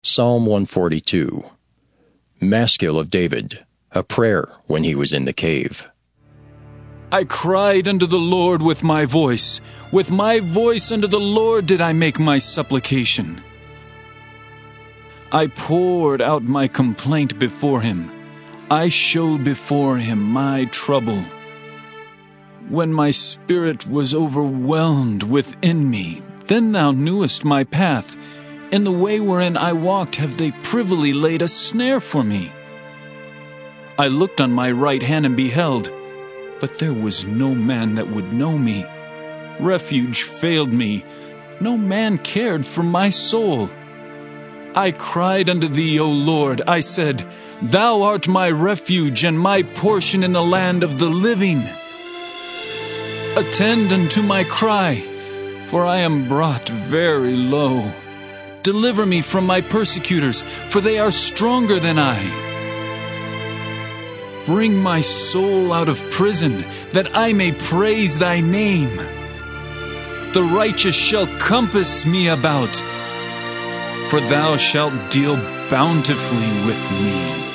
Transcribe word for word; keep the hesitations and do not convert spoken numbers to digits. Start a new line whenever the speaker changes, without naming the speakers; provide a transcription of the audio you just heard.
Psalm one forty-two. Maskil of David, a prayer when he was in the cave.
I cried unto the Lord with my voice. With my voice unto the Lord did I make my supplication. I poured out my complaint before him. I showed before him my trouble. When my spirit was overwhelmed within me, then thou knewest my path. In the way wherein I walked have they privily laid a snare for me. I looked on my right hand and beheld, but there was no man that would know me. Refuge failed me. No man cared for my soul. I cried unto thee, O Lord. I said, Thou art my refuge and my portion in the land of the living. Attend unto my cry, for I am brought very low. Deliver me from my persecutors, for they are stronger than I. Bring my soul out of prison, that I may praise thy name. The righteous shall compass me about, for thou shalt deal bountifully with me.